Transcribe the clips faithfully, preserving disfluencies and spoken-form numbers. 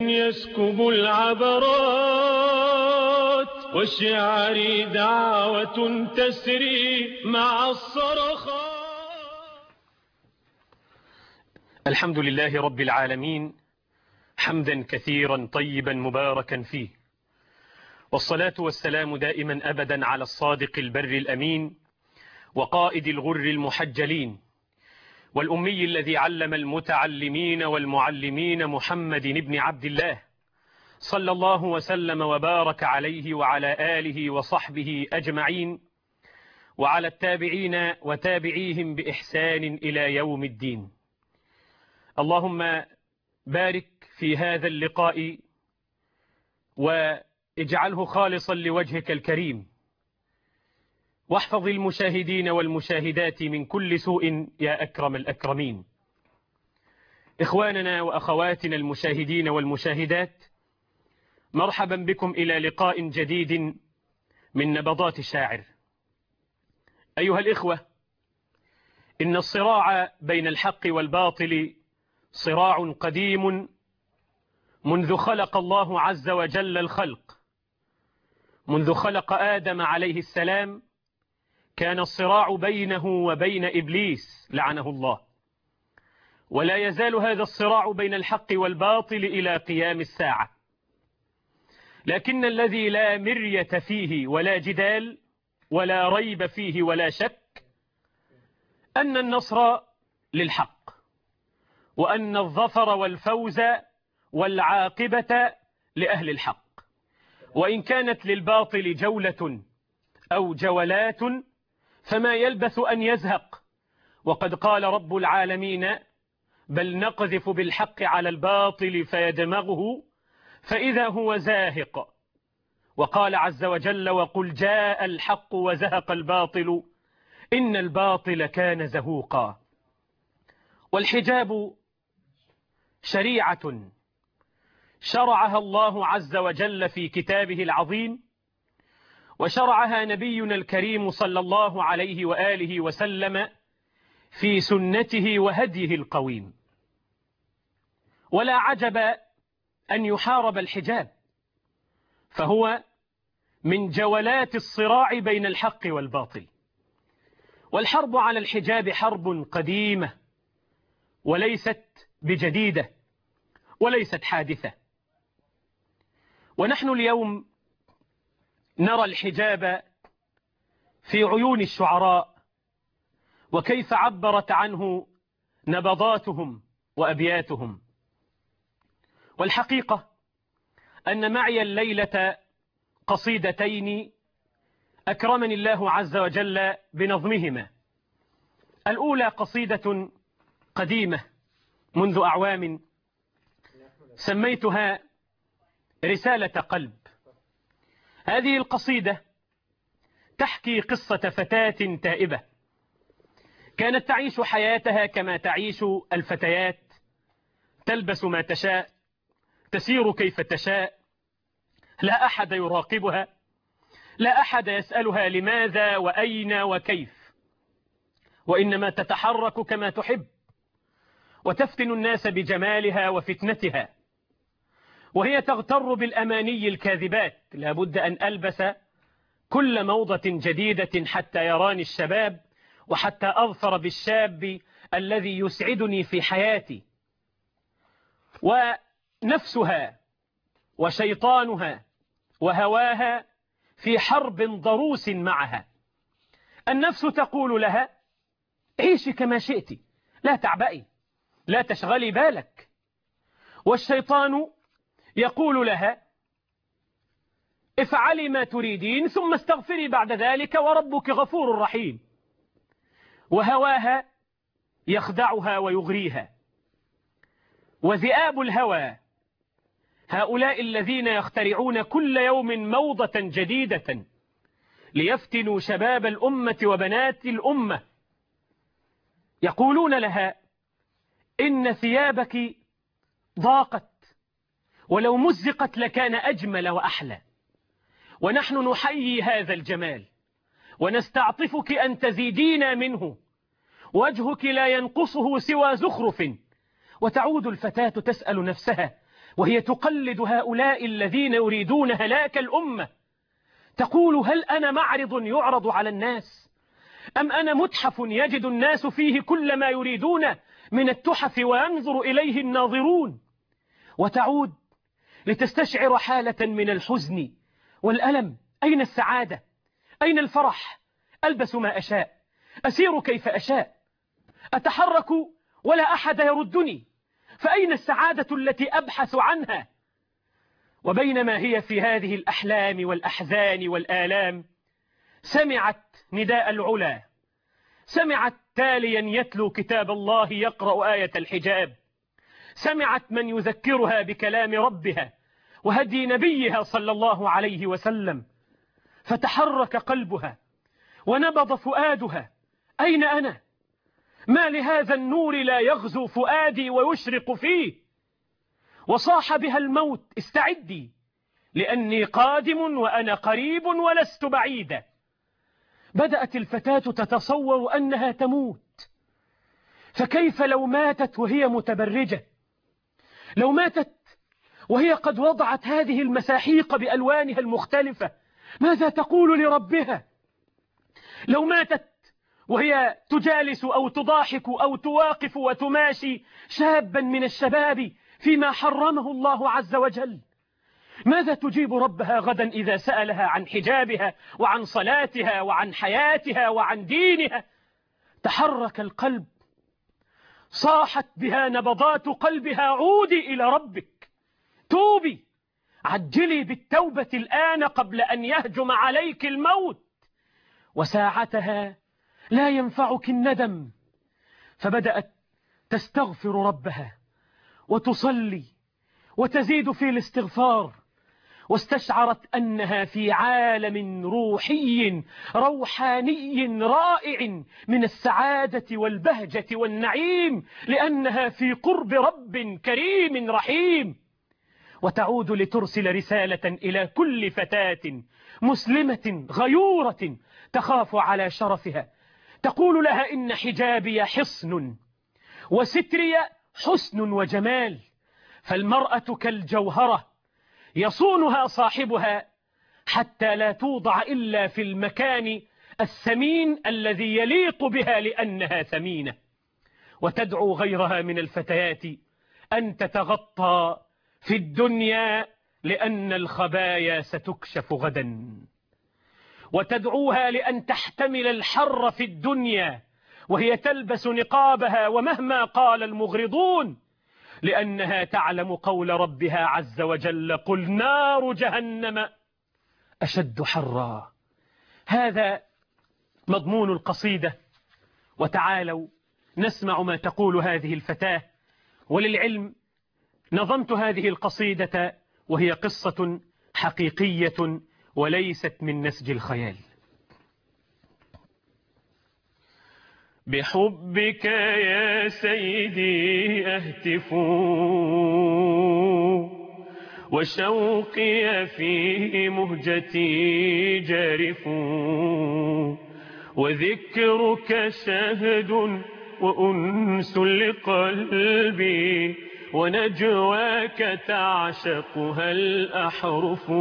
يسكب العبرات والشعر دعوة تسري مع الصرخات. الحمد لله رب العالمين حمدا كثيرا طيبا مباركا فيه، والصلاة والسلام دائما أبدا على الصادق البر الأمين وقائد الغر المحجلين والأمي الذي علم المتعلمين والمعلمين محمد بن عبد الله صلى الله وسلم وبارك عليه وعلى آله وصحبه أجمعين وعلى التابعين وتابعيهم بإحسان إلى يوم الدين. اللهم بارك في هذا اللقاء واجعله خالصا لوجهك الكريم، واحفظ المشاهدين والمشاهدات من كل سوء يا أكرم الأكرمين. إخواننا وأخواتنا المشاهدين والمشاهدات، مرحبا بكم إلى لقاء جديد من نبضات الشاعر. أيها الإخوة، إن الصراع بين الحق والباطل صراع قديم منذ خلق الله عز وجل الخلق. منذ خلق آدم عليه السلام كان الصراع بينه وبين إبليس لعنه الله، ولا يزال هذا الصراع بين الحق والباطل إلى قيام الساعة. لكن الذي لا مرية فيه ولا جدال ولا ريب فيه ولا شك أن النصر للحق، وأن الظفر والفوز والعاقبة لأهل الحق، وإن كانت للباطل جولة أو جولات فما يلبث أن يزهق. وقد قال رب العالمين: بل نقذف بالحق على الباطل فيدمغه فإذا هو زاهق. وقال عز وجل: وقل جاء الحق وزهق الباطل إن الباطل كان زهوقا. والحجاب شريعة شرعها الله عز وجل في كتابه العظيم، وشرعها نبينا الكريم صلى الله عليه وآله وسلم في سنته وهديه القويم. ولا عجب أن يحارب الحجاب، فهو من جولات الصراع بين الحق والباطل. والحرب على الحجاب حرب قديمة وليست بجديدة وليست حادثة. ونحن اليوم نرى الحجاب في عيون الشعراء وكيف عبرت عنه نبضاتهم وأبياتهم. والحقيقة أن معي الليلة قصيدتين أكرمني الله عز وجل بنظمهما. الأولى قصيدة قديمة منذ أعوام سميتها رسالة قلب. هذه القصيدة تحكي قصة فتاة تائبة كانت تعيش حياتها كما تعيش الفتيات، تلبس ما تشاء، تسير كيف تشاء، لا أحد يراقبها، لا أحد يسألها لماذا وأين وكيف، وإنما تتحرك كما تحب وتفتن الناس بجمالها وفتنتها. وهي تغتر بالأماني الكاذبات: لابد أن ألبس كل موضة جديدة حتى يراني الشباب، وحتى أظفر بالشاب الذي يسعدني في حياتي. ونفسها وشيطانها وهواها في حرب ضروس معها. النفس تقول لها: عيشي كما شئت، لا تعبئي، لا تشغلي بالك. والشيطان يقول لها: افعلي ما تريدين ثم استغفري بعد ذلك وربك غفور رحيم. وهواها يخدعها ويغريها. وذئاب الهوى هؤلاء الذين يخترعون كل يوم موضة جديدة ليفتنوا شباب الأمة وبنات الأمة، يقولون لها: إن ثيابك ضاقت، ولو مزقت لكان أجمل وأحلى. ونحن نحيي هذا الجمال ونستعطفك أن تزيدين منه، وجهك لا ينقصه سوى زخرف. وتعود الفتاة تسأل نفسها: وهي تقلد هؤلاء الذين يريدون هلاك الأمة، تقول: هل أنا معرض يعرض على الناس، أم أنا متحف يجد الناس فيه كل ما يريدون من التحف وينظر إليه الناظرون؟ وتعود لتستشعر حالة من الحزن والألم. أين السعادة؟ أين الفرح؟ ألبس ما أشاء، أسير كيف أشاء، أتحرك ولا أحد يردني، فأين السعادة التي أبحث عنها؟ وبينما هي في هذه الأحلام والأحزان والآلام، سمعت نداء العلا، سمعت تاليا يتلو كتاب الله يقرأ آية الحجاب، سمعت من يذكرها بكلام ربها وهدي نبيها صلى الله عليه وسلم، فتحرك قلبها ونبض فؤادها: أين أنا؟ ما لهذا النور لا يغزو فؤادي ويشرق فيه؟ وصاح بها الموت: استعدي، لأني قادم وأنا قريب ولست بعيدا. بدأت الفتاة تتصور أنها تموت، فكيف لو ماتت وهي متبرجة؟ لو ماتت وهي قد وضعت هذه المساحيق بألوانها المختلفة، ماذا تقول لربها؟ لو ماتت وهي تجالس أو تضاحك أو تواقف وتماشي شابا من الشباب فيما حرمه الله عز وجل، ماذا تجيب ربها غدا إذا سألها عن حجابها وعن صلاتها وعن حياتها وعن دينها؟ تحرك القلب، صاحت بها نبضات قلبها: عودي إلى ربك، توبي، عجلي بالتوبة الآن قبل أن يهجم عليك الموت. وساعتها لا ينفعك الندم، فبدأت تستغفر ربها وتصلي وتزيد في الاستغفار، واستشعرت أنها في عالم روحي روحاني رائع من السعادة والبهجة والنعيم، لأنها في قرب رب كريم رحيم. وتعود لترسل رسالة إلى كل فتاة مسلمة غيورة تخاف على شرفها، تقول لها: إن حجابي حصن وستري حسن وجمال، فالمرأة كالجوهرة يصونها صاحبها حتى لا توضع إلا في المكان الثمين الذي يليق بها لأنها ثمينة. وتدعو غيرها من الفتيات أن تتغطى في الدنيا لأن الخبايا ستكشف غدا، وتدعوها لأن تحتمل الحر في الدنيا وهي تلبس نقابها ومهما قال المغرضون، لأنها تعلم قول ربها عز وجل: قل نار جهنم أشد حرا. هذا مضمون القصيدة، وتعالوا نسمع ما تقول هذه الفتاة. وللعلم نظمت هذه القصيدة وهي قصة حقيقية وليست من نسج الخيال. بحبك يا سيدي أهتف، وشوقي في مهجتي جارف، وذكرك شهد وأنس لقلبي، ونجواك تعشقها الأحرف.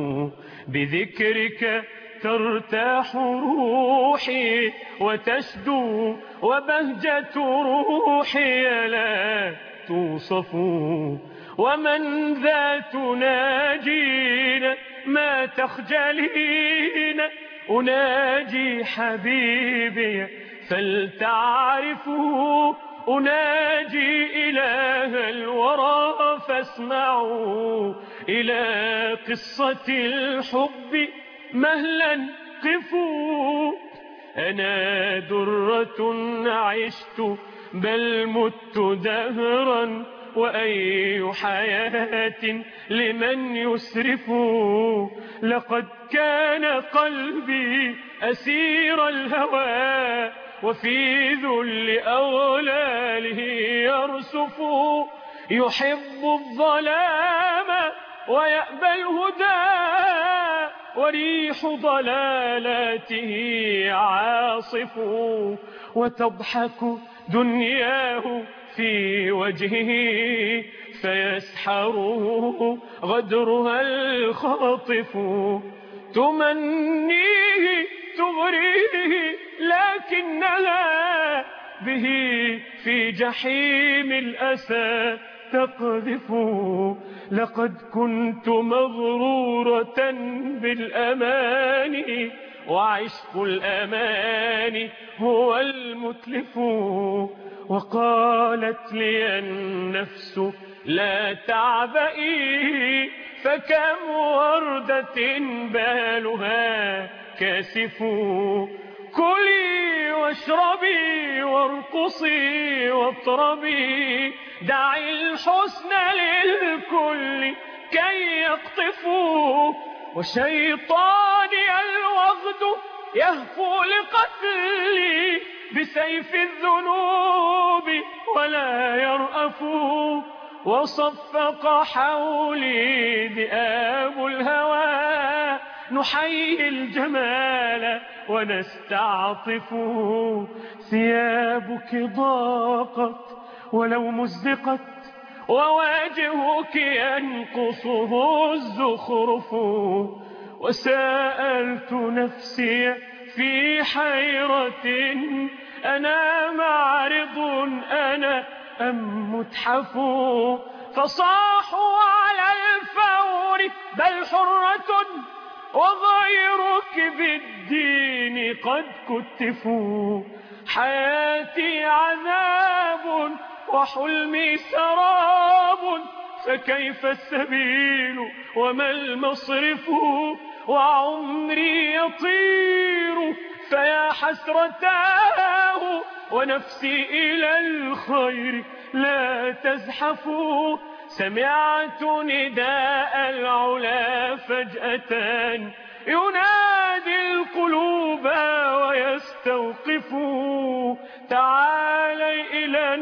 بذكرك ترتاح روحي وتشدو، وبهجة روحي لا توصف. ومن ذا تناجين ما تخجلين، أناجي حبيبي فلتعرفوا، أناجي إله الورى فاسمعوا، إلى قصة الحب مهلا قفوا. أنا درة عشت بل مت دهرا، وأي حياة لمن يسرف. لقد كان قلبي أسير الهوى، وفي ذل أغلاله يرسف. يحب الظلام ويأبى الهدى، وريح ضلالاته عاصف. وتضحك دنياه في وجهه، فيسحره غدرها الخاطف تمنيه تغريه لكنها به في جحيم الأسى تقذف لقد كنت مغرورة بالأمان وعشق الأمان هو المتلف وقالت لي النفس لا تعبئي فكم وردة بالها كاسف كلي واشربي وارقصي واطربي دعي الحسن للكل كي يقطفوا وشيطاني الوغد يهفو لقتلي بسيف الذنوب ولا يرأف وصفق حولي ذئاب الهوى نحيي الجمال ونستعطف ثيابك ضاقت ولو مزقت وواجهك ينقصه الزخرف وسألت نفسي في حيرة أنا معرض أنا أم متحف فصاحوا على الفور بل حرة وغيرك بالدين قد كتفوا حياتي عذاب وحلمي سراب فكيف السبيل وما المصرف وعمري يطير فيا حسرتاه ونفسي إلى الخير لا تزحف سمعت نداء العلا فجأة ينادي القلوب ويستوقف تعالي إلى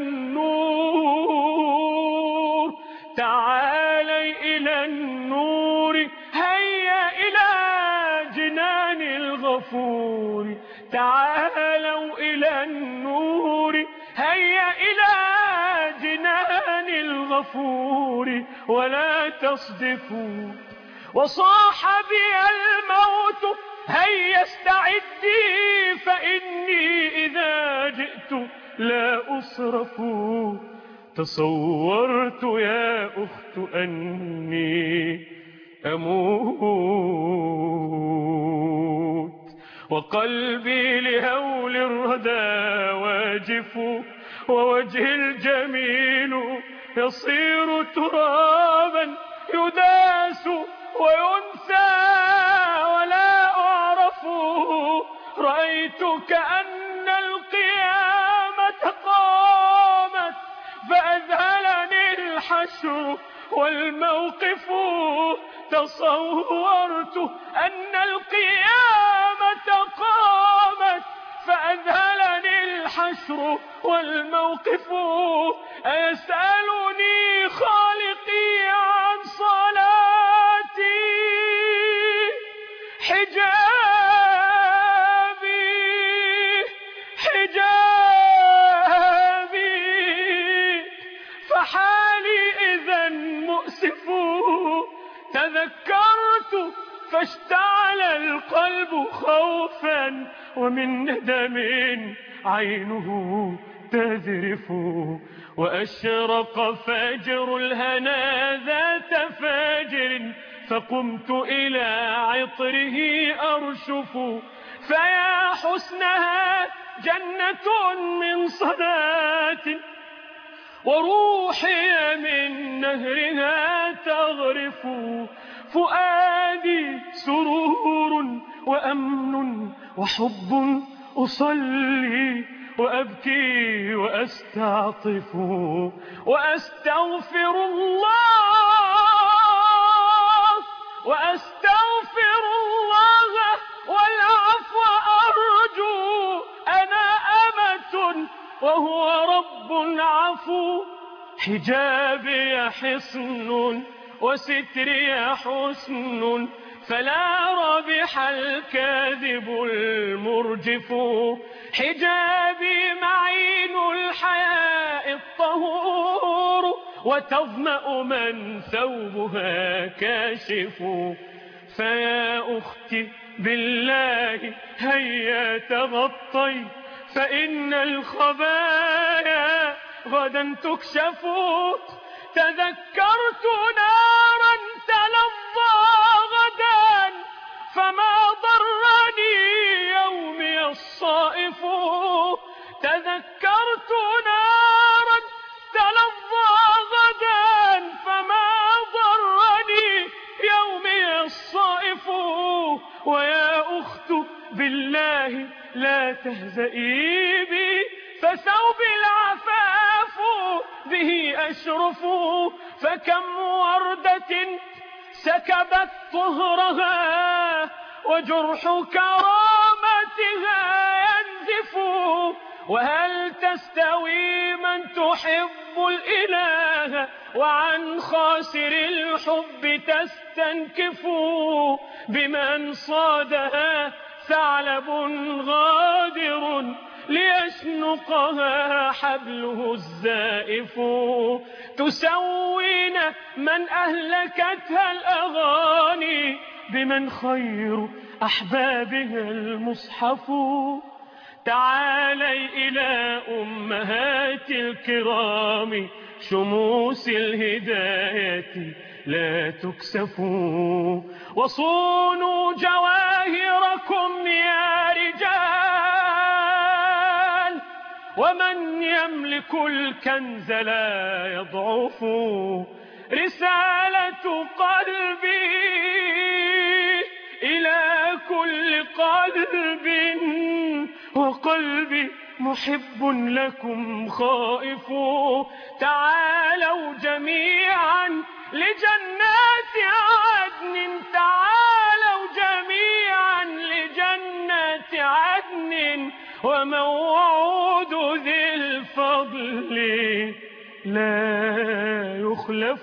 النور تعالي إلى النور هيا إلى جنان الغفور تعالوا إلى النور هيا إلى جنان الغفور ولا تصدفوا وصاح بي الموت هيا استعدي فإني إذا جئت لا أصرف تصورت يا أخت أني أموت وقلبي لهول الردى واجف ووجهي الجميل يصير ترابا يداس وينسى ولا أعرف رأيت كأن القيامة قامت فأذهلني الحشر والموقف تصورت أن القيامة قامت فأذهلني الحشر والموقف أيسألني خالقي عن صلاتي حجابي حجابي فحالي إذا مؤسف تذكرت فاشتعل القلب خوفا ومن ندم عينه تذرف وأشرق فجر الهنا ذات فجر فقمت إلى عطره أرشف فيا حسنها جنة من صلاة وروحي من نهرها تغرف فؤادي سرور وأمن وحب أصلي وأبكي وأستعطف وأستغفر الله وأستغفر الله والعفو أرجو أنا أمة وهو رب عفو حجابي حصن وستري حسن فلا ربح الكاذب المرجف حجابي معين الحياء الطهور وتظمأ من ثوبها كاشف. فيا أختي بالله هيا تغطي، فإن الخبايا غدا تكشف. تذكرت نارا تلظى غدا، فما ضرني يومي الصائف. تذكرت نارا تلظى غدا، فما ضرني يومي الصائف. ويا أخت بالله لا تهزئي بي، فثوب العفاف به أشرف. فكم وردة سكبت طهرها، وجرح كرامتها ينزف. وهل تستوي من تحب الإله، وعن خاسر الحب تستنكف؟ بمن صادها ثعلب غادر، ليشنقها حبله الزائف. تسوين من أهلكتها الأغاني، بمن خير أحبابها المصحف. تعالي إلى أمهات الكرام، شموس الهداية لا تكسفوا. وصونوا جواهركم يا رجال، ومن يملك الكنز لا يضعف. رسالة قلبي إلى كل قلب، وقلبي محب لكم خائف. تعالوا جميعا لجنات عدن، تعالوا جميعا لجنات عدن، وموعود ذي الفضل لا يخلف.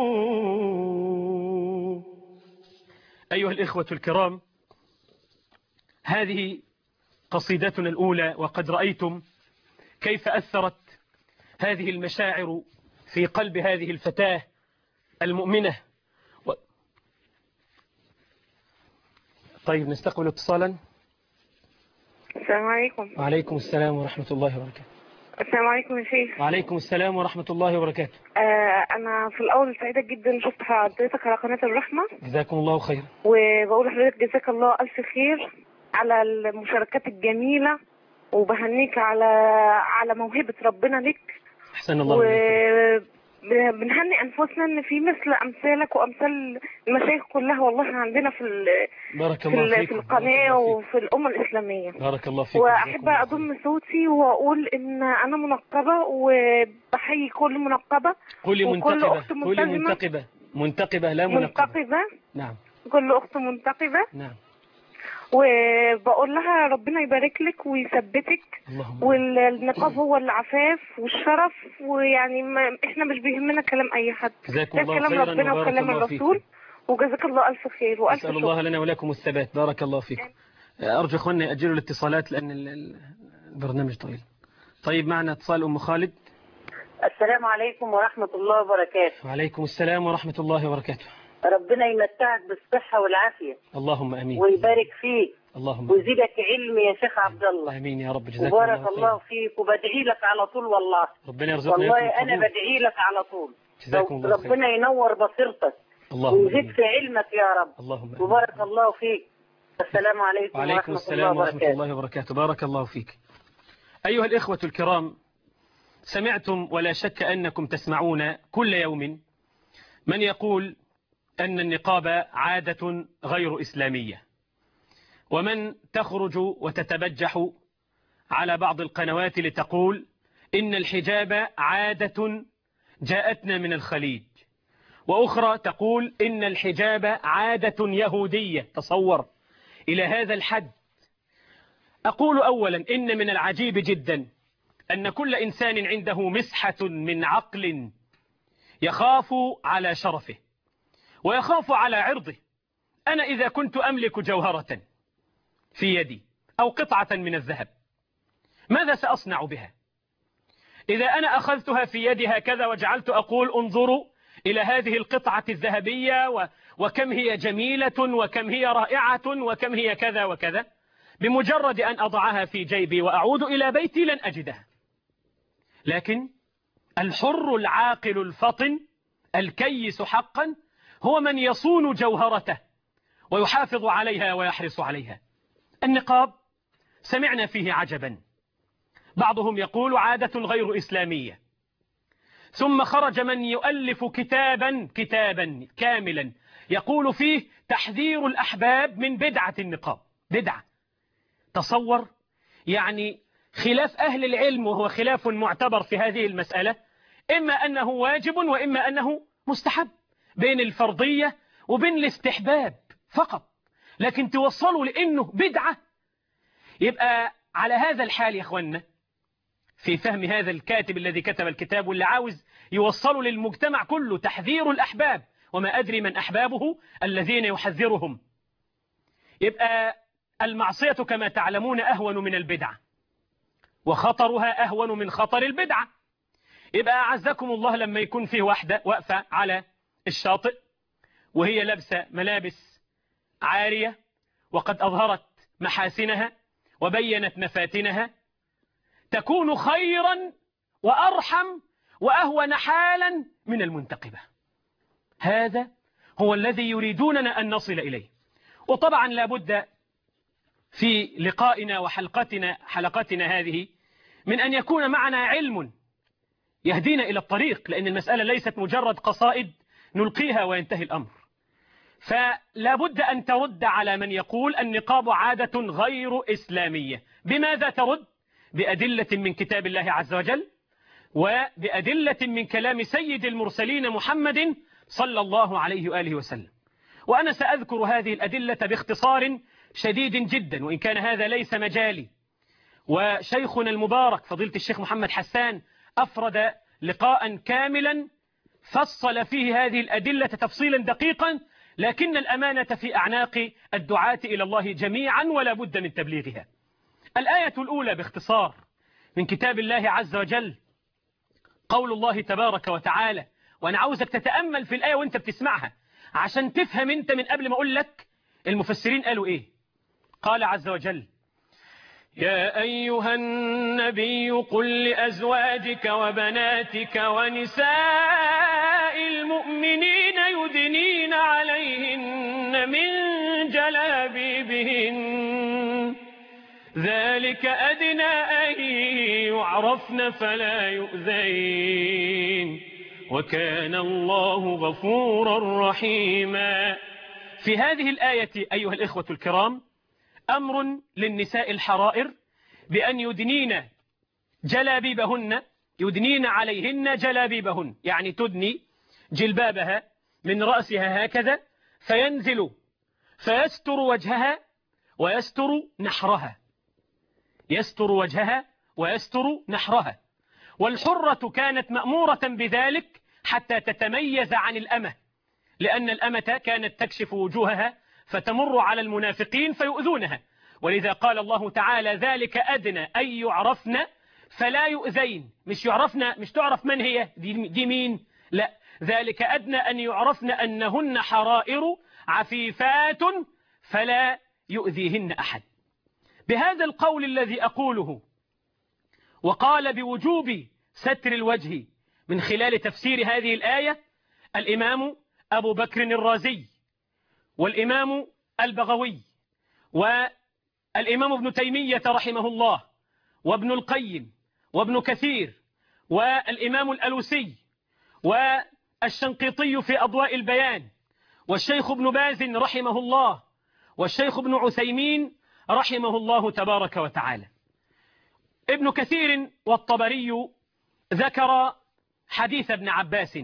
أيها الإخوة الكرام، هذه قصيدتنا الأولى، وقد رأيتم كيف أثرت هذه المشاعر في قلب هذه الفتاة المؤمنة. و... طيب نستقبل اتصالا. السلام عليكم. وعليكم السلام ورحمة الله وبركاته. السلام عليكم يا شيخ. وعليكم السلام ورحمة الله وبركاته. آه أنا في الأول سعيدة جدا شفت حضرتك على قناة الرحمة. جزاكم الله خير. وبقول لحضرتك جزاك الله ألف خير على المشاركات الجميلة، وبهنيك على على موهبة ربنا لك. أحسن الله. وبنهني أنفسنا إن في مثل أمثالك وأمثال المشايخ كلها والله عندنا في بارك في, الله فيك. في القناة وفي الأمة الإسلامية. بارك الله فيك. وأحب أضم صوتي وأقول إن أنا منقبة، وبحيي كل منقبة. قولي وكل منتقبة. أخت قولي ملتزمة. منتقبة. منتقبة لا منقبة. منتقبة. نعم. كل أخت منتقبة. نعم. وبقول لها ربنا يبارك لك ويثبتك. اللهم. والنقاب هو العفاف والشرف، ويعني ما احنا مش بيهمنا كلام اي حد. جزاكم ده الله كلام خيرا ربنا وبارك وكلام الله الرسول. فيكم. وجزاك الله الف خير والف أسأل شكر. الله لنا ولكم الثبات. بارك الله فيكم. أرجو أخواننا يأجلوا الاتصالات لأن البرنامج طويل. طيب معنا اتصال أم خالد. السلام عليكم ورحمة الله وبركاته. وعليكم السلام ورحمة الله وبركاته. ربنا يمتعك بالصحة والعافية. اللهم أمين. ويبارك فيك. اللهم. ويزيدك علم يا شيخ عبد الله. آمين يا رب. جزاك وبارك الله, الله فيك، وبدعي لك على طول والله. ربنا يرزقنا. والله أنا بدعي لك على طول. جزاكم الله خير. ربنا ينور بصيرتك. اللهم. ويزيد في علمك يا رب. اللهم. وبارك الله فيك. السلام عليكم وعليكم ورحمة السلام الله ورحمة وبركاته. الله وبركاته. بارك الله فيك. أيها الإخوة الكرام، سمعتم ولا شك أنكم تسمعون كل يوم من يقول أن النقاب عادة غير إسلامية، ومن تخرج وتتبجح على بعض القنوات لتقول إن الحجاب عادة جاءتنا من الخليج، وأخرى تقول إن الحجاب عادة يهودية. تصور إلى هذا الحد. أقول أولا إن من العجيب جدا أن كل إنسان عنده مسحة من عقل يخاف على شرفه ويخاف على عرضه. أنا إذا كنت أملك جوهرة في يدي أو قطعة من الذهب، ماذا سأصنع بها؟ إذا أنا أخذتها في يدي هكذا وجعلت أقول انظروا إلى هذه القطعة الذهبية و... وكم هي جميلة وكم هي رائعة وكم هي كذا وكذا، بمجرد أن أضعها في جيبي وأعود إلى بيتي لن أجدها. لكن الحر العاقل الفطن الكيس حقا هو من يصون جوهرته ويحافظ عليها ويحرص عليها. النقاب سمعنا فيه عجبا، بعضهم يقول عادة غير إسلامية، ثم خرج من يؤلف كتابا كتابا كاملا يقول فيه تحذير الأحباب من بدعة النقاب. بدعة، تصور، يعني خلاف أهل العلم، وهو خلاف معتبر في هذه المسألة، إما أنه واجب وإما أنه مستحب، بين الفرضية وبين الاستحباب فقط، لكن توصلوا لأنه بدعة. يبقى على هذا الحال يا أخوانا، في فهم هذا الكاتب الذي كتب الكتاب واللي عاوز يوصلوا للمجتمع كله تحذير الأحباب، وما أدري من أحبابه الذين يحذرهم. يبقى المعصية كما تعلمون أهون من البدعة، وخطرها أهون من خطر البدعة. يبقى أعزكم الله لما يكون فيه واحدة واقفة على الشاطئ وهي لابسة ملابس عارية وقد أظهرت محاسنها وبينت مفاتنها، تكون خيرا وأرحم وأهون حالا من المنتقبة. هذا هو الذي يريدوننا أن نصل إليه. وطبعا لابد في لقائنا وحلقتنا حلقتنا هذه من أن يكون معنا علم يهدينا إلى الطريق، لأن المسألة ليست مجرد قصائد نلقيها وينتهي الأمر. فلا بد أن ترد على من يقول النقاب عادة غير إسلامية. بماذا ترد؟ بأدلة من كتاب الله عز وجل، وبأدلة من كلام سيد المرسلين محمد صلى الله عليه وآله وسلم. وأنا سأذكر هذه الأدلة باختصار شديد جدا، وإن كان هذا ليس مجالي، وشيخنا المبارك فضيلة الشيخ محمد حسان أفرد لقاء كاملا فصل فيه هذه الأدلة تفصيلا دقيقا، لكن الأمانة في أعناق الدعاة إلى الله جميعا ولا بد من تبليغها. الآية الأولى باختصار من كتاب الله عز وجل قول الله تبارك وتعالى، وأنا عاوزك تتأمل في الآية وانت بتسمعها عشان تفهم انت من قبل ما أقول لك المفسرين قالوا إيه. قال عز وجل: يا أيها النبي قل لأزواجك وبناتك ونساء المؤمنين يدنين عليهن من جلابيبهن ذلك أدنى أن يعرفن فلا يؤذين وكان الله غفورا رحيما. في هذه الآية أيها الإخوة الكرام أمر للنساء الحرائر بأن يدنين جلابيبهن، يدنين عليهن جلابيبهن، يعني تدني جلبابها من رأسها هكذا فينزل فيستر وجهها ويستر نحرها، يستر وجهها ويستر نحرها. والحرة كانت مأمورة بذلك حتى تتميز عن الأمة، لأن الأمة كانت تكشف وجوهها فتمر على المنافقين فيؤذونها، ولذا قال الله تعالى: ذلك أدنى أن يعرفن فلا يؤذين. مش يعرفن، مش تعرف من هي دي, دي مين، لا، ذلك أدنى أن يعرفن أنهن حرائر عفيفات فلا يؤذيهن أحد. بهذا القول الذي أقوله، وقال بوجوب ستر الوجه من خلال تفسير هذه الآية الإمام أبو بكر الرازي والإمام البغوي والإمام ابن تيمية رحمه الله وابن القيم وابن كثير والإمام الألوسي والشنقيطي في أضواء البيان والشيخ ابن باز رحمه الله والشيخ ابن عثيمين رحمه الله تبارك وتعالى. ابن كثير والطبري ذكر حديث ابن عباس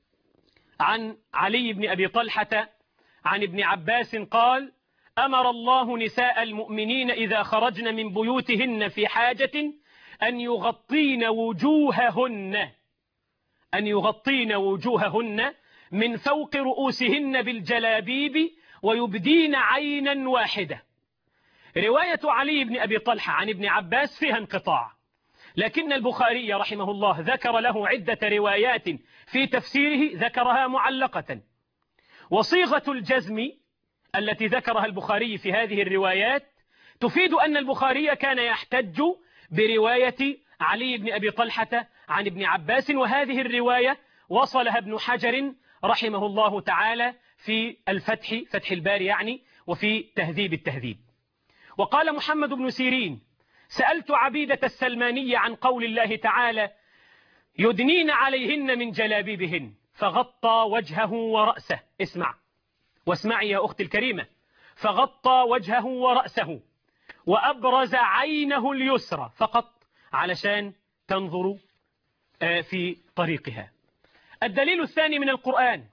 عن علي بن أبي طلحة عن ابن عباس قال: أمر الله نساء المؤمنين إذا خرجن من بيوتهن في حاجة أن يغطين وجوههن أن يغطين وجوههن من فوق رؤوسهن بالجلابيب ويبدين عينا واحدة. رواية علي بن أبي طلحة عن ابن عباس فيها انقطاع، لكن البخاري رحمه الله ذكر له عدة روايات في تفسيره ذكرها معلقة. وصيغة الجزم التي ذكرها البخاري في هذه الروايات تفيد أن البخاري كان يحتج برواية علي بن أبي طلحة عن ابن عباس، وهذه الرواية وصلها ابن حجر رحمه الله تعالى في الفتح، فتح الباري يعني، وفي تهذيب التهذيب. وقال محمد بن سيرين: سألت عبيدة السلمانية عن قول الله تعالى: يدنين عليهن من جلابيبهن، فغطى وجهه ورأسه. اسمع واسمعي يا أختي الكريمة. فغطى وجهه ورأسه وأبرز عينه اليسرى فقط علشان تنظر في طريقها. الدليل الثاني من القرآن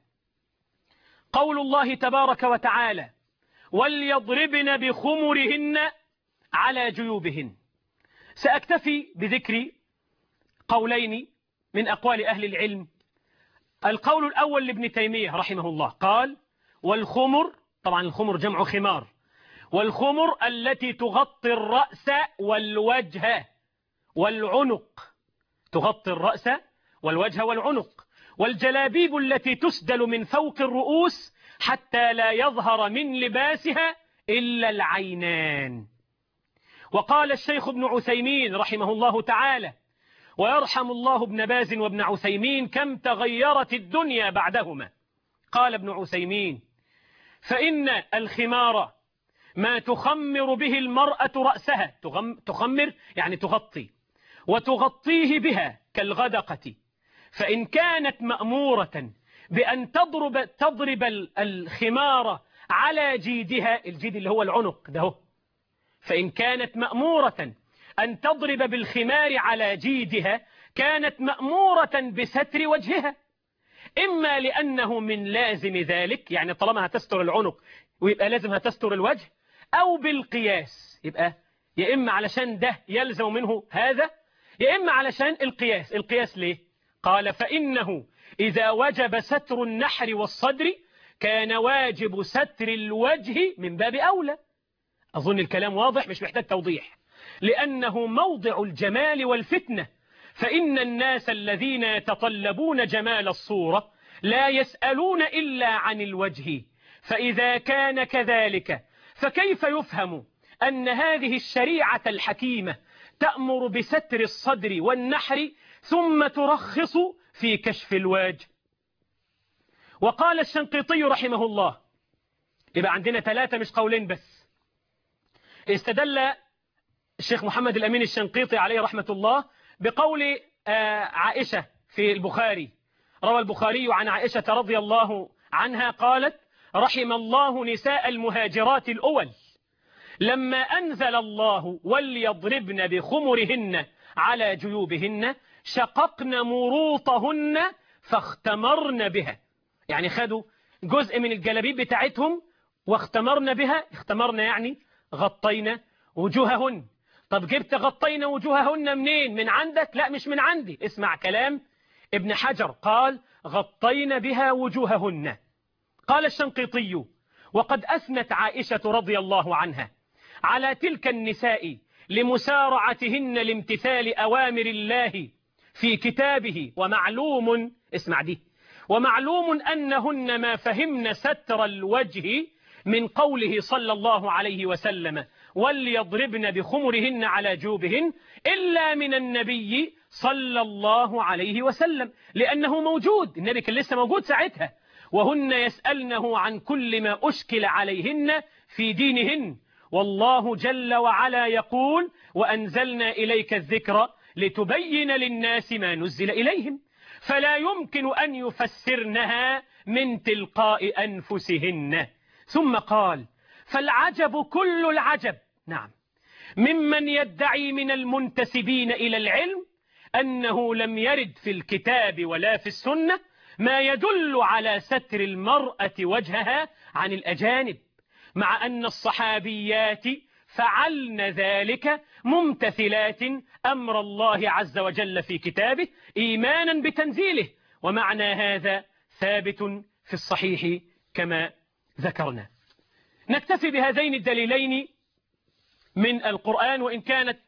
قول الله تبارك وتعالى: وليضربن بخمرهن على جيوبهن. سأكتفي بذكر قولين من أقوال أهل العلم. القول الأول لابن تيمية رحمه الله قال: والخمر، طبعا الخمر جمع خمار، والخمر التي تغطي الرأس والوجه والعنق، تغطي الرأس والوجه والعنق، والجلابيب التي تسدل من فوق الرؤوس حتى لا يظهر من لباسها إلا العينان. وقال الشيخ ابن عثيمين رحمه الله تعالى: ويرحم الله ابن باز وابن عثيمين كم تغيرت الدنيا بعدهما. قال ابن عثيمين: فإن الخمار ما تخمر به المرأة رأسها، تخمر يعني تغطي، وتغطيه بها كالغدقة، فإن كانت مأمورة بأن تضرب, تضرب الخمار على جيدها، الجيد اللي هو العنق ده، فإن كانت مأمورة أن تضرب بالخمار على جيدها كانت مأمورة بستر وجهها، إما لأنه من لازم ذلك، يعني طالما هتستر العنق ويبقى لازم هتستر الوجه، أو بالقياس، يبقى يا إما علشان ده يلزم منه هذا، يا إما علشان القياس. القياس ليه؟ قال: فإنه إذا وجب ستر النحر والصدر كان واجب ستر الوجه من باب أولى. أظن الكلام واضح مش محتاج توضيح، لأنه موضع الجمال والفتنة، فإن الناس الذين يتطلبون جمال الصورة لا يسألون إلا عن الوجه، فإذا كان كذلك فكيف يفهم أن هذه الشريعة الحكيمة تأمر بستر الصدر والنحر ثم ترخص في كشف الوجه؟ وقال الشنقيطي رحمه الله، يبقى عندنا ثلاثة مش قولين بس. استدل الشيخ محمد الأمين الشنقيطي عليه رحمة الله بقول عائشة في البخاري. روى البخاري عن عائشة رضي الله عنها قالت: رحم الله نساء المهاجرات الأول لما أنزل الله وليضربن بخمرهن على جيوبهن شققن مروطهن فاختمرن بها، يعني خدوا جزء من الجلابيب بتاعتهم واختمرن بها. اختمرن يعني غطينا وجوههن. طب جبت غطينا وجوههن منين؟ من عندك؟ لا مش من عندي. اسمع كلام ابن حجر، قال: غطينا بها وجوههن. قال الشنقيطي: وقد أثنت عائشة رضي الله عنها على تلك النساء لمسارعتهن لامتثال أوامر الله في كتابه، ومعلوم، اسمع دي، ومعلوم أنهن ما فهمن ستر الوجه من قوله صلى الله عليه وسلم: وليضربن بخمرهن على جيوبهن، إلا من النبي صلى الله عليه وسلم، لأنه موجود، النبي كان لسه موجود ساعتها، وهن يسألنه عن كل ما أشكل عليهن في دينهن، والله جل وعلا يقول: وأنزلنا إليك الذكر لتبين للناس ما نزل إليهم، فلا يمكن أن يفسرنها من تلقاء أنفسهن. ثم قال: فالعجب كل العجب، نعم، ممن يدعي من المنتسبين إلى العلم أنه لم يرد في الكتاب ولا في السنة ما يدل على ستر المرأة وجهها عن الأجانب، مع أن الصحابيات فعلن ذلك ممتثلات أمر الله عز وجل في كتابه إيمانا بتنزيله، ومعنى هذا ثابت في الصحيح كما ذكرنا. نكتفي بهذين الدليلين من القرآن، وإن كانت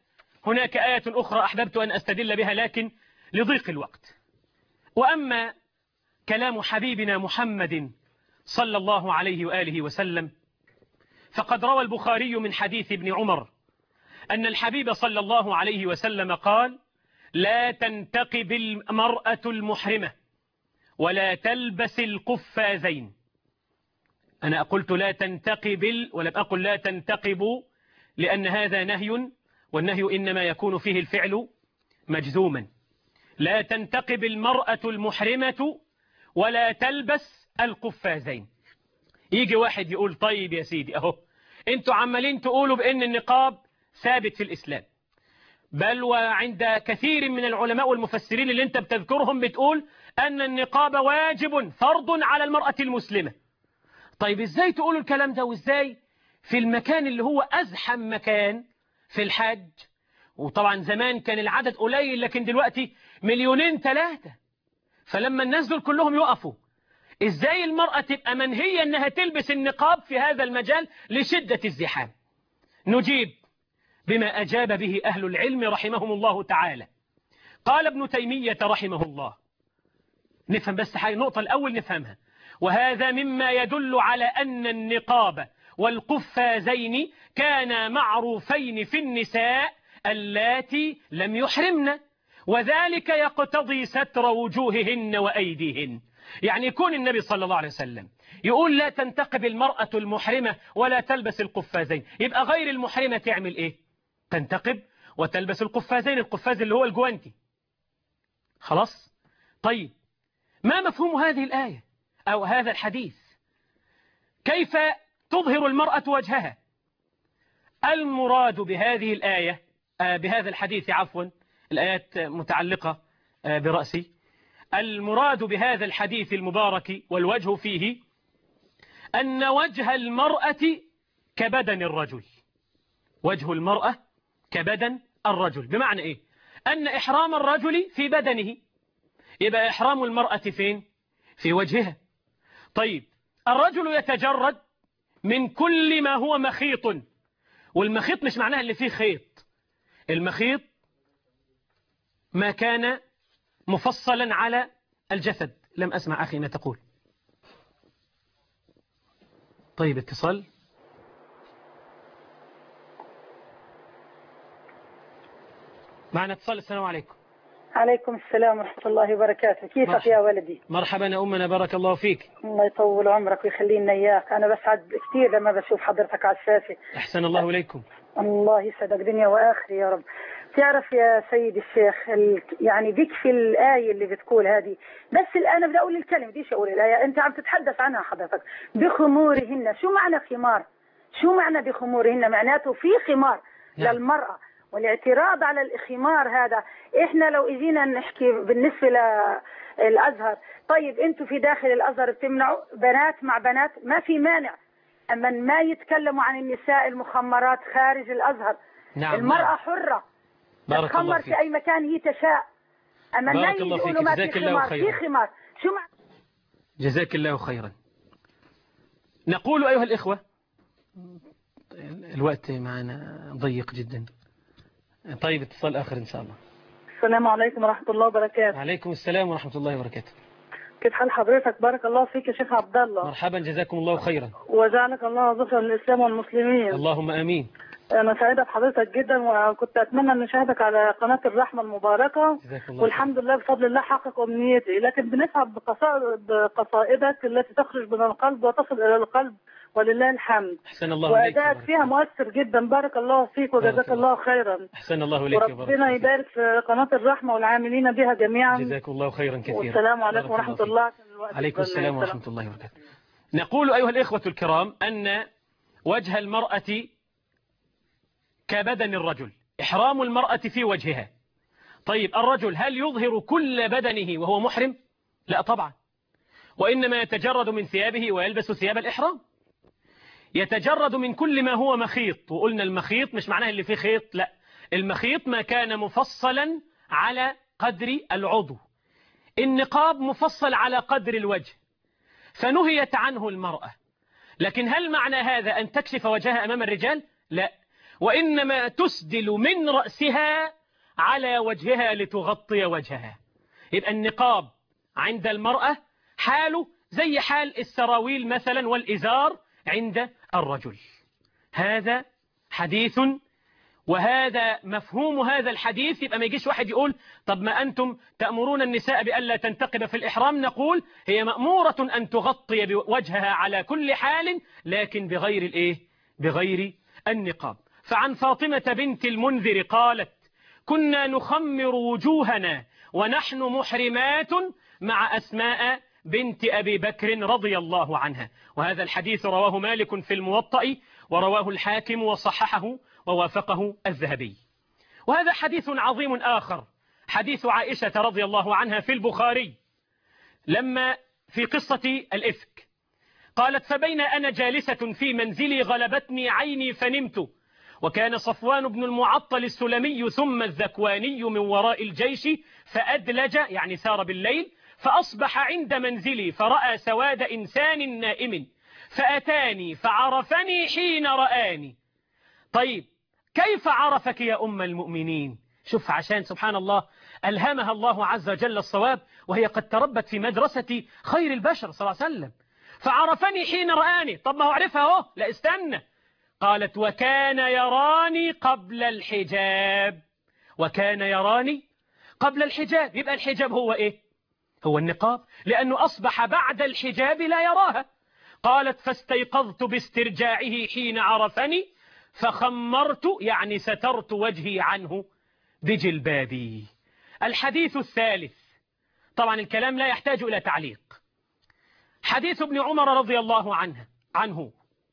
هناك آية أخرى أحببت أن أستدل بها لكن لضيق الوقت. وأما كلام حبيبنا محمد صلى الله عليه وآله وسلم فقد روى البخاري من حديث ابن عمر أن الحبيب صلى الله عليه وسلم قال: لا تنتقب المرأة المحرمة ولا تلبس القفازين. أنا قلت لا تنتقب ولم أقل لا تنتقب، لأن هذا نهي، والنهي إنما يكون فيه الفعل مجزوما. لا تنتقب المرأة المحرمة ولا تلبس القفازين. يجي واحد يقول: طيب يا سيدي، أهو أنتوا عمالين تقولوا بأن النقاب ثابت في الإسلام، بل وعند كثير من العلماء والمفسرين اللي أنت بتذكرهم بتقول أن النقاب واجب فرض على المرأة المسلمة. طيب إزاي تقولوا الكلام ده؟ وإزاي في المكان اللي هو أزحم مكان في الحج؟ وطبعا زمان كان العدد قليل، لكن دلوقتي مليونين ثلاثة، فلما الناس دول كلهم يقفوا، إزاي المرأة تبقى منهية أنها تلبس النقاب في هذا المجال لشدة الزحام؟ نجيب بما أجاب به أهل العلم رحمهم الله تعالى. قال ابن تيمية رحمه الله، نفهم بس حاجة نقطة الأول نفهمها: وهذا مما يدل على أن النقاب والقفازين كانا معروفين في النساء اللاتي لم يحرمن، وذلك يقتضي ستر وجوههن وأيديهن. يعني يكون النبي صلى الله عليه وسلم يقول لا تنتقب المرأة المحرمة ولا تلبس القفازين، يبقى غير المحرمة تعمل إيه؟ تنتقب وتلبس القفازين، القفاز اللي هو الجوانتي. خلاص؟ طيب ما مفهوم هذه الآية أو هذا الحديث؟ كيف تظهر المرأة وجهها؟ المراد بهذه الآية آه بهذا الحديث عفوا، الآيات متعلقة آه برأسي. المراد بهذا الحديث المبارك والوجه فيه أن وجه المرأة كبدن الرجل، وجه المرأة كبدن الرجل. بمعنى إيه؟ أن إحرام الرجل في بدنه، يبقى إحرام المرأة فين؟ في وجهها. طيب الرجل يتجرد من كل ما هو مخيط، والمخيط مش معناها اللي فيه خيط، المخيط ما كان مفصلا على الجسد. لم أسمع أخي ما تقول. طيب اتصال. معنا اتصال. السلام عليكم. عليكم السلام ورحمة الله وبركاته. كيفك مرحبا. يا ولدي؟ مرحبا يا أمنا، بارك الله فيك. الله يطول عمرك ويخلي لنا إياك. أنا بسعد كثير لما بشوف حضرتك على الشاشة. أحسن الله إليكم. الله يسعدك دنيا وآخر يا رب. تعرف يا سيدي الشيخ ال... يعني بيكفي الآية اللي بتقول هذه، بس الآن بدي أقول الكلمة ديش أقول الآية، أنت عم تتحدث عنها حضرتك. بخمورهن، شو معنى خمار؟ شو معنى بخمورهن؟ معناته في خمار نعم. للمرأة، والاعتراض على الخمار هذا، إحنا لو إجينا نحكي بالنسبة للأزهر، طيب أنتوا في داخل الأزهر بتمنعوا بنات مع بنات، ما في مانع، أما ما يتكلموا عن النساء المخمرات خارج الأزهر. نعم. المرأة نعم. حرة تتخمر في أي مكان هي تشاء، أما ما يقولوا ما في خمار. في خمار شو مع... جزاك الله خيرا. نقول أيها الإخوة، الوقت معنا ضيق جدا. طيب اتصال آخر إن شاء الله. السلام عليكم ورحمة الله وبركاته. عليكم السلام ورحمة الله وبركاته. كيف حال حضرتك؟ بارك الله فيك يا شيخ عبد الله. مرحبا، جزاكم الله خيرا. وجعلك الله ظفرا للإسلام والمسلمين. اللهم آمين. أنا سعيدة بحضرتك جدا، وكنت أتمنى أن أشاهدك على قناة الرحمة المباركة، والحمد لله بفضل الله حقق أمنيتي، لكن بنسعد بقصائدك التي تخرج من القلب وتصل إلى القلب ولله الحمد. أحسن الله عليك. وأدائك فيها مؤثر جدا، بارك الله فيك وجزاك الله خيرا. أحسن الله إليك. وربنا يبارك في قناة الرحمة والعاملين بها جميعا. جزاكم الله خيرا كثيرا. والسلام عليكم ورحمة الله. عليكم السلام ورحمة الله وبركاته. نقول أيها الإخوة الكرام أن وجه المرأة كبدن الرجل، إحرام المرأة في وجهها. طيب الرجل هل يظهر كل بدنه وهو محرم؟ لا طبعا، وإنما يتجرد من ثيابه ويلبس ثياب الإحرام، يتجرد من كل ما هو مخيط. وقلنا المخيط مش معناه اللي فيه خيط، لا، المخيط ما كان مفصلا على قدر العضو. النقاب مفصل على قدر الوجه فنهيت عنه المرأة، لكن هل معنى هذا أن تكشف وجهها أمام الرجال؟ لا، وإنما تسدل من رأسها على وجهها لتغطي وجهها. يبقى النقاب عند المرأة حاله زي حال السراويل مثلا والإزار عند الرجل. هذا حديث، وهذا مفهوم هذا الحديث. يبقى ما يجيش واحد يقول طب ما أنتم تأمرون النساء بألا تنتقب في الإحرام. نقول هي مأمورة أن تغطي وجهها على كل حال، لكن بغير الإيه؟ بغير النقاب. فعن فاطمة بنت المنذر قالت: كنا نخمر وجوهنا ونحن محرمات مع أسماء بنت أبي بكر رضي الله عنها. وهذا الحديث رواه مالك في الموطأ، ورواه الحاكم وصححه ووافقه الذهبي. وهذا حديث عظيم آخر، حديث عائشة رضي الله عنها في البخاري لما في قصة الإفك قالت: فبين أنا جالسة في منزلي غلبتني عيني فنمت، وكان صفوان بن المعطل السلمي ثم الذكواني من وراء الجيش فأدلج، يعني سار بالليل، فأصبح عند منزلي فرأى سواد إنسان نائم فأتاني فعرفني حين رآني. طيب كيف عرفك يا أم المؤمنين؟ شوف، عشان سبحان الله ألهمها الله عز وجل الصواب، وهي قد تربت في مدرسة خير البشر صلى الله عليه وسلم. فعرفني حين رآني. طب ما هو عرفها اهو، لا استنى. قالت: وكان يراني قبل الحجاب. وكان يراني قبل الحجاب. يبقى الحجاب هو إيه؟ هو النقاب، لأنه أصبح بعد الحجاب لا يراها. قالت: فاستيقظت باسترجاعه حين عرفني فخمرت، يعني سترت وجهي عنه بجلبابي. الحديث الثالث، طبعا الكلام لا يحتاج إلى تعليق، حديث ابن عمر رضي الله عنه عنه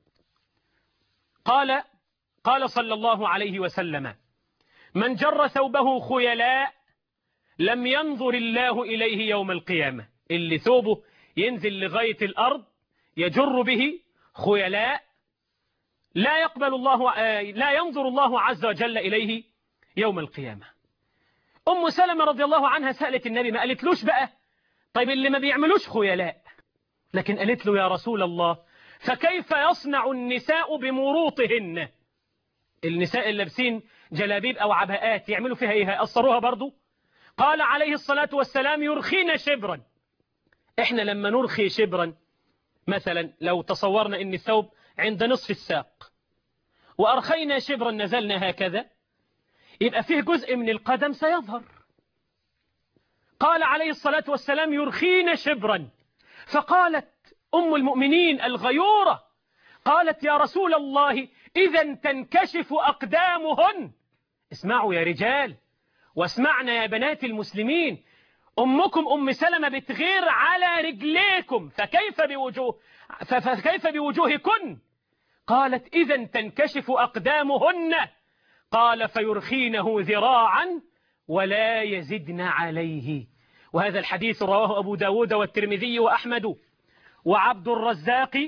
قال: قال صلى الله عليه وسلم: من جر ثوبه خيلاء لم ينظر الله إليه يوم القيامة. اللي ثوبه ينزل لغاية الأرض يجر به خيلاء لا يقبل الله، لا ينظر الله عز وجل إليه يوم القيامة. أم سلمة رضي الله عنها سألت النبي، ما قالتلوش بقى طيب اللي ما بيعملوش خيلاء، لكن قالت له: يا رسول الله، فكيف يصنع النساء بمروطهن؟ النساء اللي لابسين جلابيب أو عباءات يعملوا فيها إيه؟ يقصروها برضو؟ قال عليه الصلاة والسلام: يرخين شبرا. إحنا لما نرخي شبرا، مثلا لو تصورنا إن الثوب عند نصف الساق وأرخينا شبرا نزلنا هكذا، يبقى فيه جزء من القدم سيظهر. قال عليه الصلاة والسلام: يرخين شبرا. فقالت أم المؤمنين الغيورة، قالت: يا رسول الله، إذا تنكشف أقدامهن. اسمعوا يا رجال، واسمعنا يا بنات المسلمين، أمكم أم سلمة بتغير على رجليكم، فكيف بوجوه فكيف بوجوهكن؟ قالت: إذا تنكشف أقدامهن. قال: فيرخينه ذراعا ولا يزدن عليه. وهذا الحديث رواه أبو داود والترمذي وأحمد وعبد الرزاق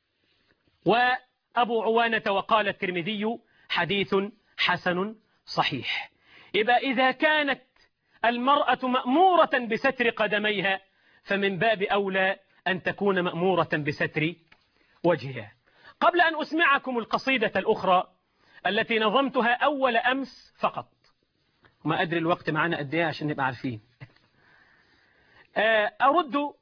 وأبو عوانة، وقال الترمذي: حديث حسن صحيح. يبقى إذا كانت المرأة مأمورة بستر قدميها، فمن باب أولى أن تكون مأمورة بستر وجهها. قبل أن أسمعكم القصيدة الأخرى التي نظمتها أول أمس فقط، ما أدري الوقت معنا قد إيه عشان نبقى عارفين، أرد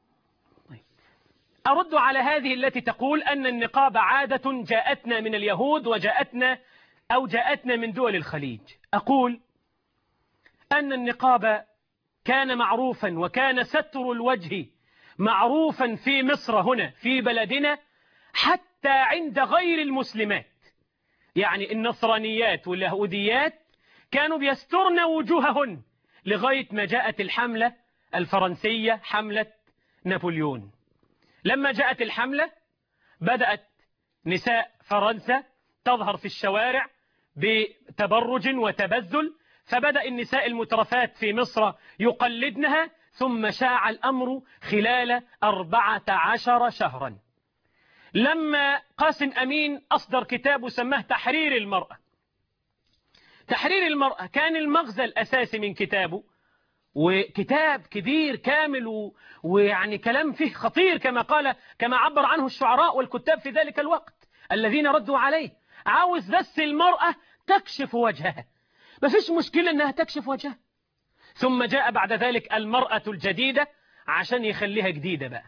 أرد على هذه التي تقول أن النقاب عادة جاءتنا من اليهود وجاءتنا أو جاءتنا من دول الخليج. أقول أن النقاب كان معروفا، وكان ستر الوجه معروفا في مصر هنا في بلدنا حتى عند غير المسلمات. يعني النصرانيات واليهوديات كانوا بيسترن وجوههن لغاية ما جاءت الحملة الفرنسية، حملة نابليون. لما جاءت الحملة بدأت نساء فرنسا تظهر في الشوارع بتبرج وتبذل، فبدأ النساء المترفات في مصر يقلدنها، ثم شاع الأمر خلال أربعة عشر شهرا. لما قاسم أمين أصدر كتاب سماه تحرير المرأة، تحرير المرأة كان المغزى الأساسي من كتابه، وكتاب كبير كامل و... ويعني كلام فيه خطير كما قال كما عبر عنه الشعراء والكتاب في ذلك الوقت الذين ردوا عليه. عاوز بس المرأة تكشف وجهها، ما فيش مشكلة انها تكشف وجهها. ثم جاء بعد ذلك المرأة الجديدة عشان يخليها جديدة بقى.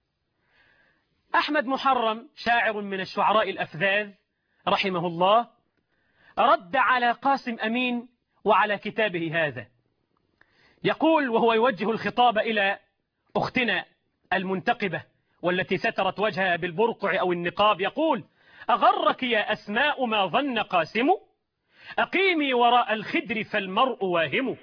أحمد محرم شاعر من الشعراء الأفذاذ رحمه الله رد على قاسم أمين وعلى كتابه هذا، يقول وهو يوجه الخطاب إلى أختنا المنتقبة والتي سترت وجهها بالبرقع أو النقاب، يقول: أغرك يا أسماء ما ظن قاسم، أقيمي وراء الخدر فالمرء واهم،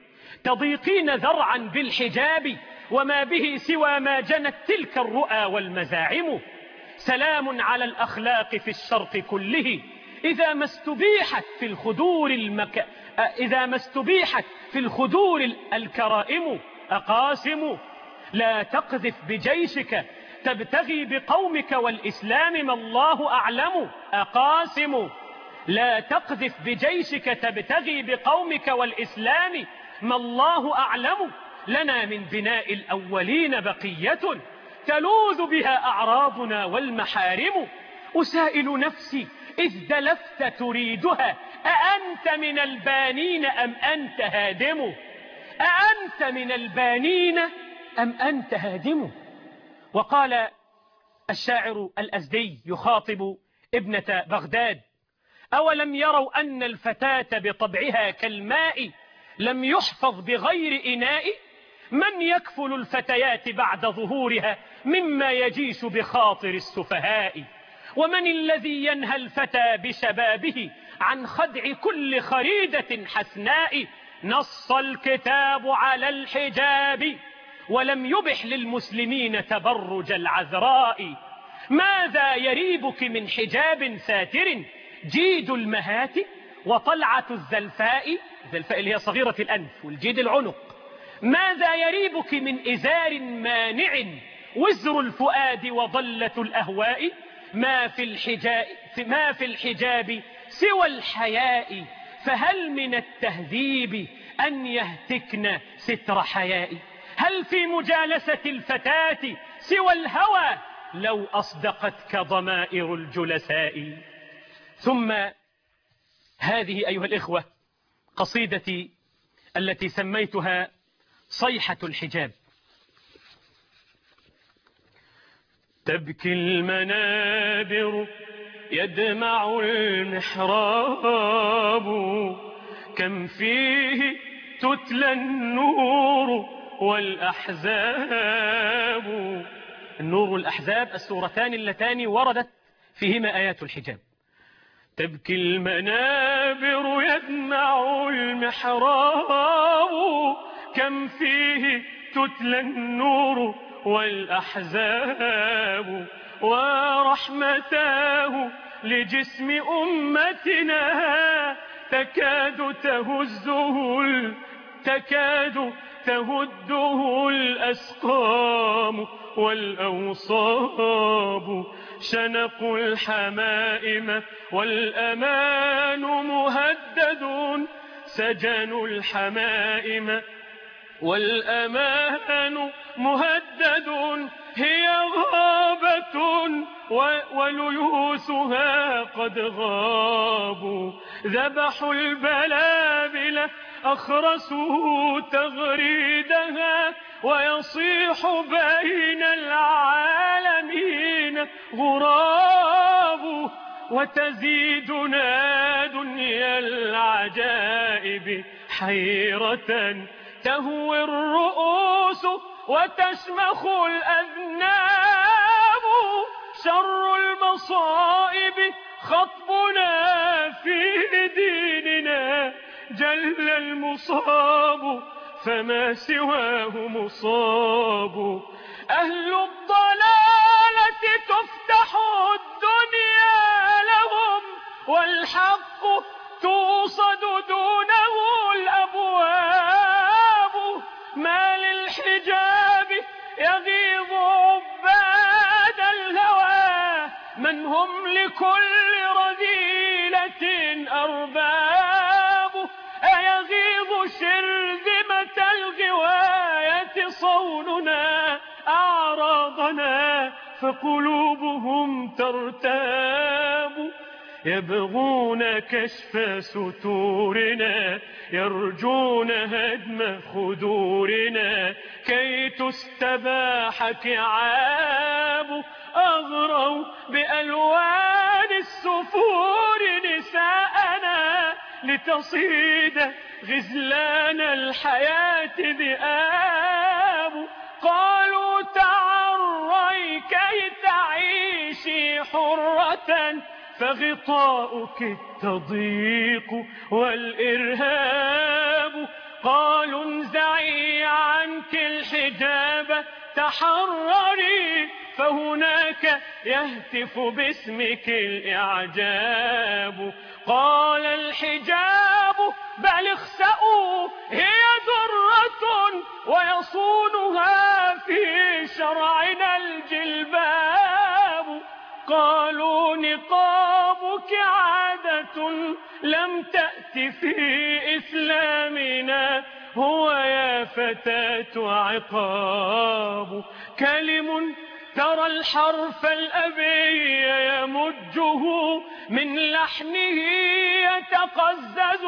تضيقين ذرعا بالحجاب وما به سوى ما جنت تلك الرؤى والمزاعم، سلام على الأخلاق في الشرق كله إذا ما استبيحت في الخدور المك... إذا ما استبيحت في الخدور الكرائم، أقاسم لا تقذف بجيشك تبتغي بقومك والإسلام ما الله أعلم، أقاسم لا تقذف بجيشك تبتغي بقومك والإسلام ما الله أعلم، لنا من بناء الأولين بقية تلوذ بها أعراضنا والمحارم، أسائل نفسي إذ دلفت تريدها أأنت من البانين أم أنت هادم، أأنت من البانين أم أنت هادم. وقال الشاعر الأزدي يخاطب ابنة بغداد: أولم يروا أن الفتاة بطبعها كالماء لم يحفظ بغير إناء، من يكفل الفتيات بعد ظهورها مما يجيش بخاطر السفهاء، ومن الذي ينهى الفتى بشبابه عن خدع كل خريدة حسناء، نص الكتاب على الحجاب ولم يبح للمسلمين تبرج العذراء، ماذا يريبك من حجاب ساتر جيد المهات وطلعة الزلفاء، الزلفاء اللي هي صغيرة الأنف والجيد العنق، ماذا يريبك من إزار مانع وزر الفؤاد وضلة الأهواء، ما في الحجاب, ما في الحجاب سوى الحياء، فهل من التهذيب أن يهتكن ستر حياء، هل في مجالسة الفتاة سوى الهوى لو أصدقتك ضمائر الجلساء. ثم هذه أيها الإخوة قصيدتي التي سميتها صيحة الحجاب. تبكي المنابر يدمع المحراب، كم فيه تتلى النور والأحزاب. النور والأحزاب السورتان اللتان وردت فيهما آيات الحجاب. تبكي المنابر يدمع المحراب، كم فيه تتلى النور والأحزاب، ورحمتاه لجسم أمتنا تكاد تهزه تكاد تهده الأسقام والأوصاب، شنق الحمائم والأمان مهدد، سجن الحمائم والأمان مهدد، هي غابة وليوسها قد غابوا، ذبحوا البلابل أخرسوا تغريدها، ويصيح بين العالمين غراب، وتزيدنا دنيا العجائب حيرة، تهوي الرؤوس وتشمخ الأذناب، شر المصائب خطبنا في ديننا، جل المصاب فما سواه مصاب، أهل الضلالة تفتح الدنيا لهم، والحق توصد دونه الأبواب، ما للحجاب يغيظ عباد الهوى، من هم لكل رذيلة أرباب، أيغيظ شرذمة الغواية صوننا أعراضنا، فقلوبهم ترتاب، يبغون كشف ستورنا يرجون هدم خدورنا كي تستباح كعاب أغروا بألوان السفور نساءنا لتصيد غزلان الحياة ذئاب قالوا تعري كي تعيشي حرة فغطاؤك التضييق والإرهاب قالوا انزعي عنك الحجاب تحرري فهناك يهتف باسمك الإعجاب قال الحجاب بل اخسأوا هي درة ويصونها في شرعنا الجلباب قالوا نقابك عادة لم تأت في إسلامنا هو يا فتاة عقاب كلم ترى الحرف الأبي يمجه من لحنه يتقزز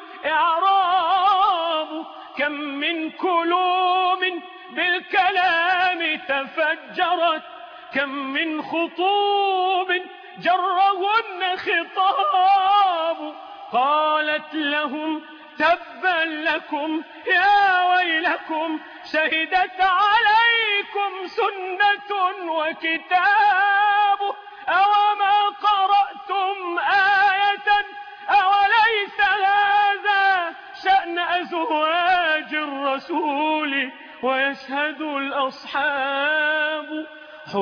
الإعراب كم من كلوم بالكلام تفجرت كم من خطوب جرهن خطاب قالت لهم تبا لكم يا ويلكم شهدت عليكم سنة وكتاب أوما قرأتم آية أوليس هذا شأن أزواج الرسول ويشهد الأصحاب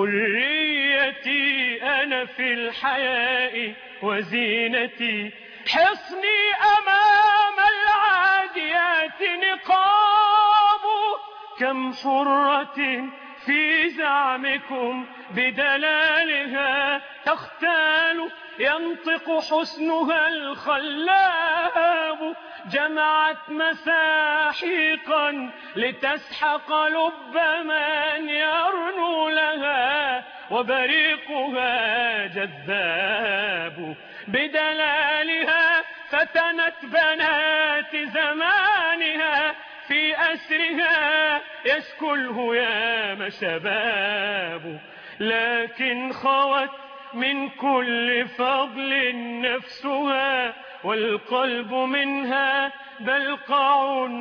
حريتي أنا في الحياء وزينتي حصني أمام العاديات نقاب كم حرة في زعمكم بدلالها تختال ينطق حسنها الخلاب جمعت مساحيقا لتسحق لب من يرنو لها وبريقها جذاب بدلالها فتنت بنات زمانها في أسرها يشكو الهيام شباب لكن خوت من كل فضل نفسها والقلب منها بلقع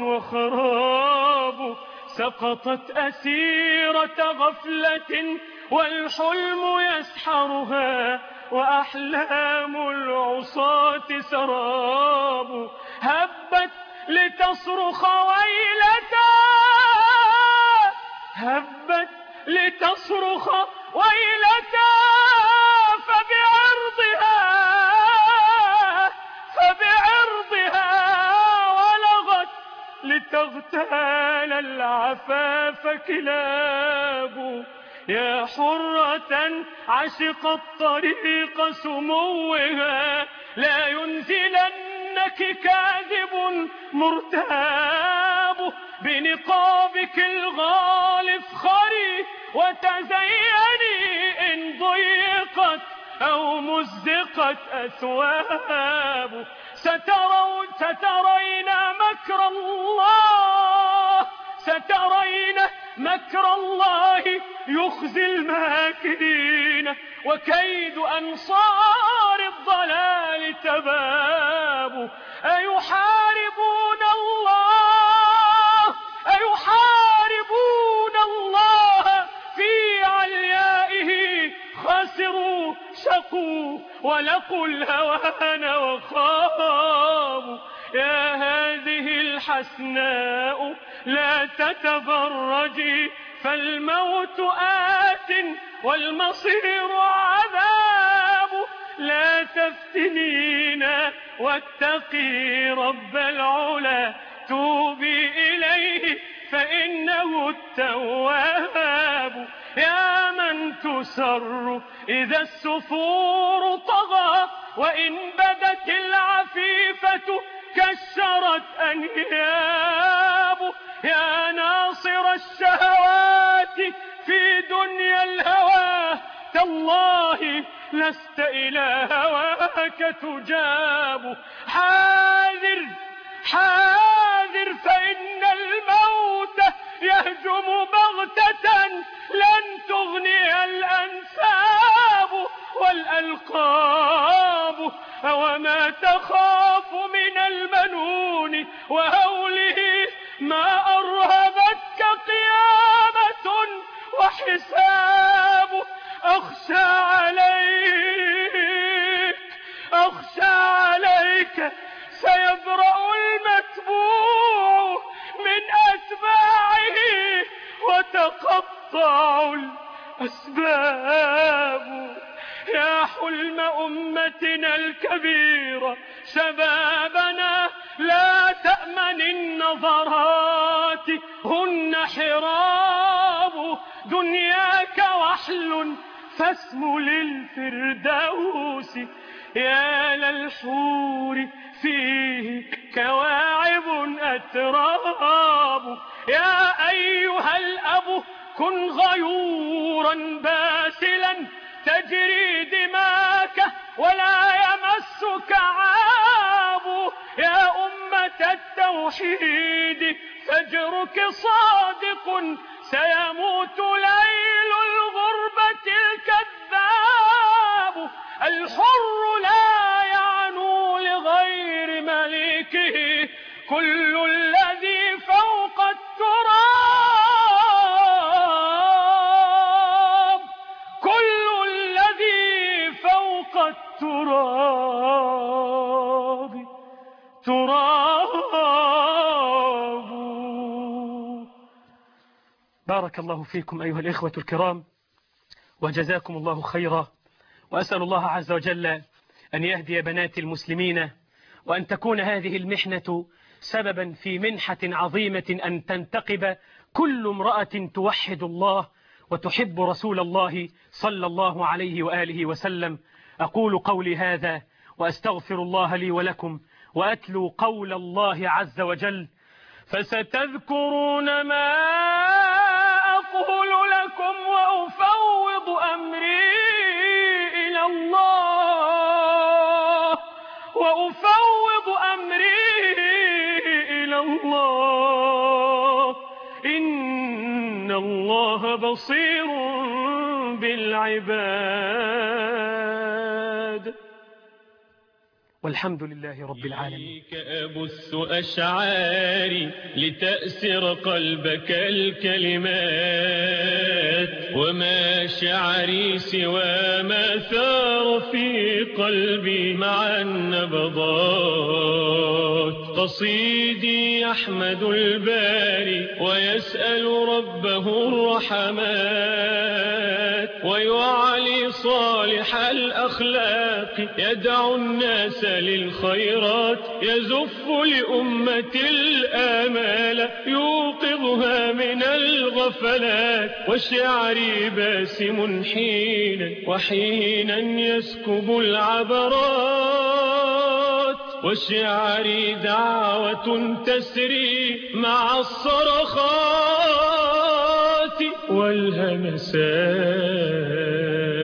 وخراب سقطت أسيرة غفلة والحلم يسحرها وأحلام العصاة سراب هبت لتصرخ ويلتا هبت لتصرخ ويلتا فبعرضها فبعرضها ولغت لتغتال العفاف كلاب يا حرة عشقت طريق سموها لا ينزلنك كاذب مرتاب بنقابك الغالي افخري وتزيني إن ضيقت أو مزقت أثواب سترون سترين مكر الله سترين مكر الله يخزي الماكرين وكيد أنصار الضلال تباب أيحاربون الله أيحاربون الله في عليائه خسروا شقوا ولقوا الهوان وخابوا يا هذه الحسناء لا تتبرجي فالموت آت والمصير عذاب لا تفتنينا واتقي رب العلا توبي إليه فإنه التواب يا من تسر إذا السفور طغى وإن بدت العفيفة كسرت أنياب يا ناصر الشهوات في دنيا الهوى تالله لست إلى هواك تجاب. حاذر حاذر فإن الموت يهجم بغتة لن تغني الأنساب والألقاب. وما تخاف من المنون وهوله ما أرهبتك قيامة وحساب. أخشى عليك أخشى عليك سيبرأ المتبوع من أتباعه وتقطع الأسباب. يا حلم أمتنا الكبيرة شبابنا لا تأمن النظرات هن حراب. دنياك وحل فاسم للفردوس. يا للحور فيه كواعب أتراب. يا أيها الأب كن غيورا باسلا تجري دماك ولا يمسك عاب. يا أمة التوحيد فجرك صادق سيموت ليل الغربة الكذاب. الحر لا يعنو لغير مليكه كل الذي فوق التراب كل الذي فوق التراب تراب. بارك الله فيكم أيها الإخوة الكرام وجزاكم الله خيرا، وأسأل الله عز وجل أن يهدي بنات المسلمين، وأن تكون هذه المحنة سببا في منحة عظيمة أن تنتقب كل امرأة توحد الله وتحب رسول الله صلى الله عليه وآله وسلم. أقول قولي هذا وأستغفر الله لي ولكم، وأتلو قول الله عز وجل: فستذكرون ما أقول لكم وأفوض أمري إلى الله وأفوض أمري إلى الله إن الله بصير بالعباد. والحمد لله رب العالمين. أبث أشعاري لتأسر قلبك الكلمات، وما شعري سوى ما ثار في قلبي مع النبضات. قصيدي يحمد الباري ويسأل ربه الرحمات، ويعلي صالح الأخلاق يدعو الناس للخيرات، يزف لأمة الآمال يوقظها من الغفلات. وشعري باسم حينا وحينا يسكب العبرات، وشعري دعوة تسري مع الصرخات والهمسات.